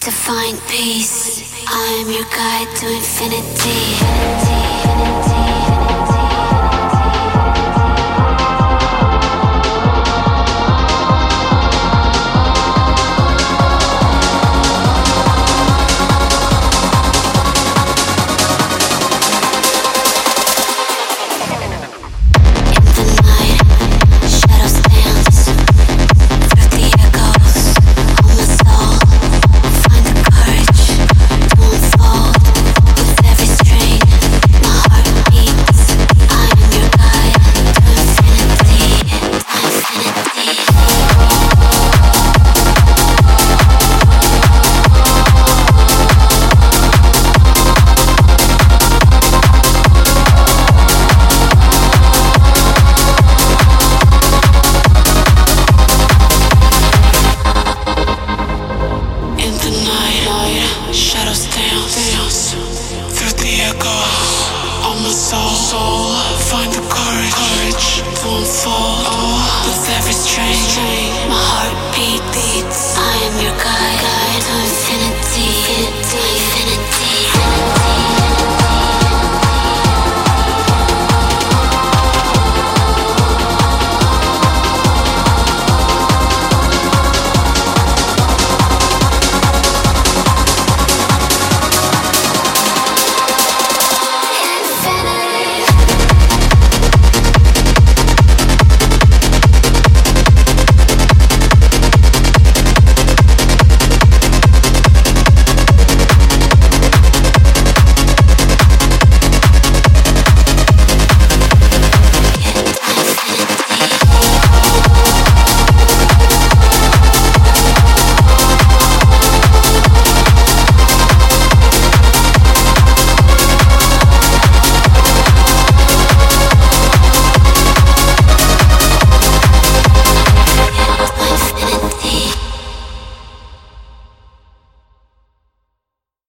To find peace, I am your guide to infinity. Shadows dance through the echoes of my soul. Find the courage to unfold with every strain. My heart beats. I am your guide.